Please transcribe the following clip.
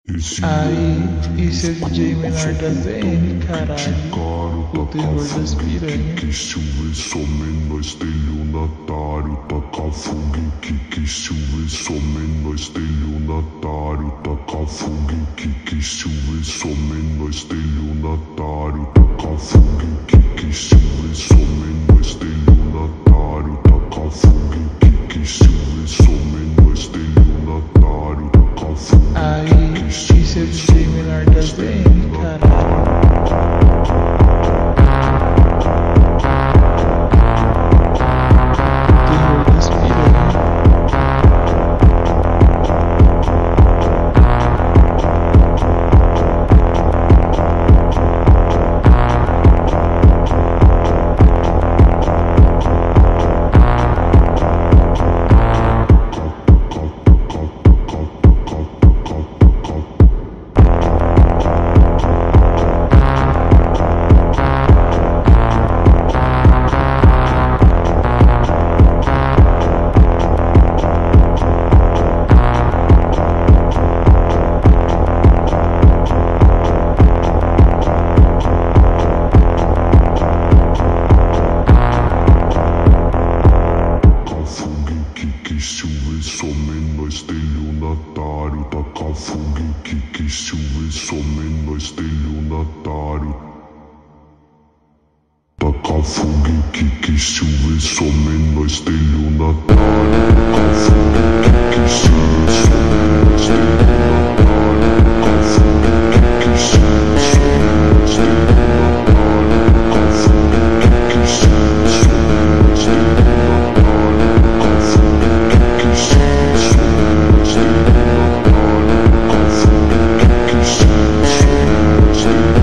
Aí, esse é o DJ menor da ZN, caralho. O terror das piranhas. Que se o some nós estelionatário, taca fogo que se o some nós estelionatário, taca fogo que se o some nós estelionatário, taca fogo que se o some nós estelionatário, taca fogo que se o some nós estelionatário, taca fogo. Aí, esse é o DJ menor da ZN, caralho. Terror das piranhas. Se o some nós estelionatário, taca fogo que se o some nós estelionatário, taca fogo que se o some nós estelionatário, taca fogo que se o some nós estelionatário, taca fogo que se o some nós estelionatário, taca fogo que se o some nós estelionatário. Stay